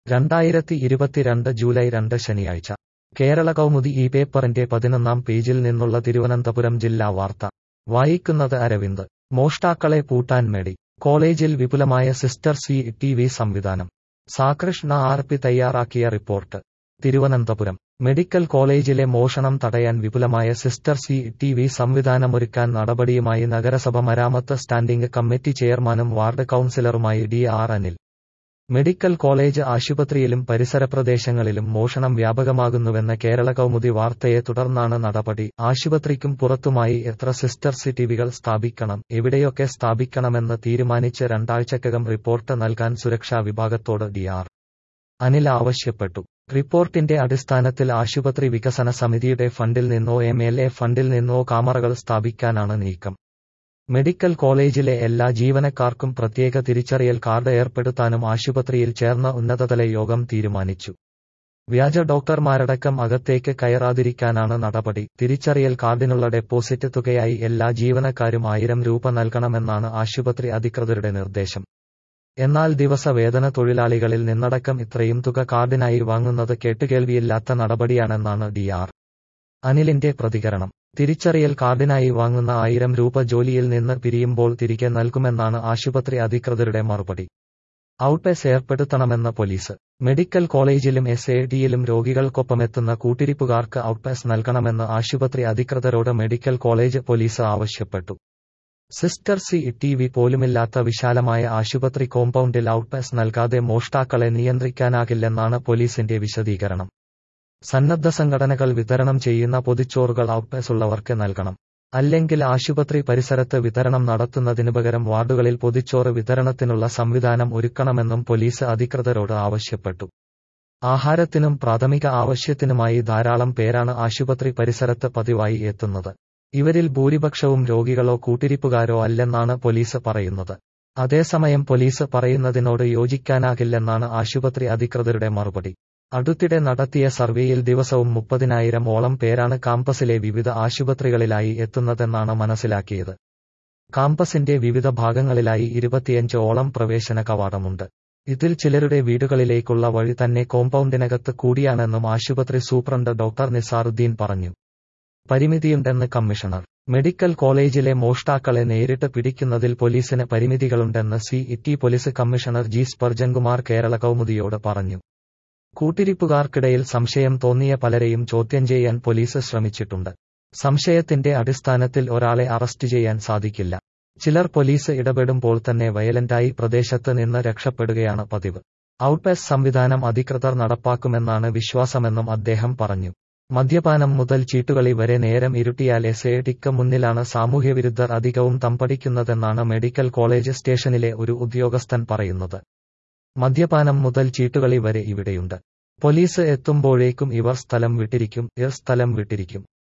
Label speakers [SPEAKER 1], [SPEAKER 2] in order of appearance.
[SPEAKER 1] 2022 July 2 ശനിയാഴ്ച കേരള കൗമുദി ഈ പേപ്പറിന്റെ 11-ാം പേജിൽ നിന്നുള്ള തിരുവനന്തപുരം ജില്ലാ വാർത്ത വായിക്കുന്നത് അരവിന്ദ്. മോഷ്ടാക്കളെ പൂട്ടാൻ മെഡി കോളേജിൽ വിപുലമായ സിസ്റ്റർ CCTV സംവിധാനം. സാകൃഷ്ണ RP തയ്യാറാക്കിയ റിപ്പോർട്ട്. തിരുവനന്തപുരം മെഡിക്കൽ കോളേജിലെ മോഷണം തടയാൻ വിപുലമായ സിസ്റ്റർ CCTV സംവിധാനമൊരുക്കാൻ നടപടിയുമായി നഗരസഭ മരാമത്ത് സ്റ്റാൻഡിംഗ് കമ്മിറ്റി ചെയർമാനും വാർഡ് കൗൺസിലറുമായി DR അനിൽ. മെഡിക്കൽ കോളേജ് ആശുപത്രിയിലും പരിസര പ്രദേശങ്ങളിലും മോഷണം വ്യാപകമാകുന്നുവെന്ന കേരള കൗമുദി വാർത്തയെ തുടർന്നാണ് നടപടി. ആശുപത്രിക്കും പുറത്തുമായി എത്ര സിസ്റ്റർ CCTVകൾ സ്ഥാപിക്കണം, എവിടെയൊക്കെ സ്ഥാപിക്കണമെന്ന് തീരുമാനിച്ച് 2 ആഴ്ചക്കകം റിപ്പോർട്ട് നൽകാൻ സുരക്ഷാ വിഭാഗത്തോട് DR അനിൽ ആവശ്യപ്പെട്ടു. റിപ്പോർട്ടിന്റെ അടിസ്ഥാനത്തിൽ ആശുപത്രി വികസന സമിതിയുടെ ഫണ്ടിൽ നിന്നോ MLA ഫണ്ടിൽ നിന്നോ കാമറകൾ സ്ഥാപിക്കാനാണ് നീക്കം. മെഡിക്കൽ കോളേജിലെ എല്ലാ ജീവനക്കാർക്കും പ്രത്യേക തിരിച്ചറിയൽ കാർഡ് ഏർപ്പെടുത്താനും ആശുപത്രിയിൽ ചേർന്ന ഉന്നതതല യോഗം തീരുമാനിച്ചു. വ്യാജ ഡോക്ടർമാരടക്കം അകത്തേക്ക് കയറാതിരിക്കാനാണ് നടപടി. തിരിച്ചറിയൽ കാർഡിനുള്ള ഡെപ്പോസിറ്റ് തുകയായി എല്ലാ ജീവനക്കാരും 1000 രൂപ നൽകണമെന്നാണ് ആശുപത്രി അധികൃതരുടെ നിർദ്ദേശം. എന്നാൽ ദിവസവേതന തൊഴിലാളികളിൽ നിന്നടക്കം ഇത്രയും തുക കാർഡിനായി വാങ്ങുന്നത് കേട്ടുകേൾവിയില്ലാത്ത നടപടിയാണെന്നാണ് DR അനിലിന്റെ പ്രതികരണം. തിരിച്ചറിയൽ കാർഡിനായി വാങ്ങുന്ന 1000 രൂപ ജോലിയിൽ നിന്ന് പിരിയുമ്പോൾ തിരികെ നൽകുമെന്നാണ് ആശുപത്രി അധികൃതരുടെ മറുപടി. ഔട്ട്പേസ് ഏർപ്പെടുത്തണമെന്ന് പോലീസ്. മെഡിക്കൽ കോളേജിലും SADയിലും രോഗികൾക്കൊപ്പമെത്തുന്ന കൂട്ടിരിപ്പുകാർക്ക് ഔട്ട്പേസ് നൽകണമെന്ന് ആശുപത്രി അധികൃതരോട് മെഡിക്കൽ കോളേജ് പോലീസ് ആവശ്യപ്പെട്ടു. സിസ്റ്റർ CCTV പോലുമില്ലാത്ത വിശാലമായ ആശുപത്രി കോമ്പൗണ്ടിൽ ഔട്ട്പേസ് നൽകാതെ മോഷ്ടാക്കളെ നിയന്ത്രിക്കാനാകില്ലെന്നാണ് പോലീസിന്റെ വിശദീകരണം. സന്നദ്ധ സംഘടനകൾ വിതരണം ചെയ്യുന്ന പൊതിച്ചോറുകൾ ഔട്ട്പേസ് ഉള്ളവർക്ക് നൽകണം. അല്ലെങ്കിൽ ആശുപത്രി പരിസരത്ത് വിതരണം നടത്തുന്നതിനു പകരം വാർഡുകളിൽ പൊതിച്ചോറ് വിതരണത്തിനുള്ള സംവിധാനം ഒരുക്കണമെന്നും പോലീസ് അധികൃതരോട് ആവശ്യപ്പെട്ടു. ആഹാരത്തിനും പ്രാഥമിക ആവശ്യത്തിനുമായി ധാരാളം പേരാണ് ആശുപത്രി പരിസരത്ത് പതിവായി എത്തുന്നത്. ഇവരിൽ ഭൂരിപക്ഷവും രോഗികളോ കൂട്ടിരിപ്പുകാരോ അല്ലെന്നാണ് പോലീസ് പറയുന്നത്. അതേസമയം പോലീസ് പറയുന്നതിനോട് യോജിക്കാനാകില്ലെന്നാണ് ആശുപത്രി അധികൃതരുടെ മറുപടി. അടുത്തിടെ നടത്തിയ സർവേയിൽ ദിവസവും 30,000-ഓളം പേരാണ് കാമ്പസിലെ വിവിധ ആശുപത്രികളിലായി എത്തുന്നതെന്നാണ് മനസ്സിലാക്കിയത്. കാമ്പസിന്റെ വിവിധ ഭാഗങ്ങളിലായി 25-ഓളം പ്രവേശന കവാടമുണ്ട്. ഇതിൽ ചിലരുടെ വീടുകളിലേക്കുള്ള വഴി തന്നെ കോമ്പൗണ്ടിനകത്ത് കൂടിയാണെന്നും ആശുപത്രി സൂപ്രണ്ട് ഡോക്ടർ നിസാറുദ്ദീൻ പറഞ്ഞു. പരിമിതിയുണ്ടെന്ന് കമ്മീഷണർ. മെഡിക്കൽ കോളേജിലെ മോഷ്ടാക്കളെ നേരിട്ട് പിടിക്കുന്നതിൽ പോലീസിന് പരിമിതികളുണ്ടെന്ന് CET police commissioner G Sparjan Kumar Kerala കൗമുദിയോട് പറഞ്ഞു. കൂട്ടിരിപ്പുകാർക്കിടയിൽ സംശയം തോന്നിയ പലരെയും ചോദ്യം ചെയ്യാൻ പോലീസ് ശ്രമിച്ചിട്ടുണ്ട്. സംശയത്തിന്റെ അടിസ്ഥാനത്തിൽ ഒരാളെ അറസ്റ്റ് ചെയ്യാൻ സാധിക്കില്ല. ചിലർ പോലീസ് ഇടപെടുമ്പോൾ തന്നെ വയലന്റായി പ്രദേശത്ത് നിന്ന് രക്ഷപ്പെടുകയാണ് പതിവ്. ഔട്ട്പേസ് സംവിധാനം അധികൃതർ നടപ്പാക്കുമെന്നാണ് വിശ്വാസമെന്നും അദ്ദേഹം പറഞ്ഞു. മദ്യപാനം മുതൽ ചീട്ടുകളി വരെ നേരം ഇരുട്ടിയാൽ SADക്ക് മുന്നിലാണ് സാമൂഹ്യവിരുദ്ധർ അധികവും തമ്പടിക്കുന്നതെന്നാണ് മെഡിക്കൽ കോളേജ് സ്റ്റേഷനിലെ ഒരു ഉദ്യോഗസ്ഥൻ പറയുന്നത്. മദ്യപാനം മുതൽ ചീട്ടുകളി വരെ ഇവിടെയുണ്ട്. പോലീസ് എത്തുമ്പോഴേക്കും ഇവർ സ്ഥലം വിട്ടിരിക്കും.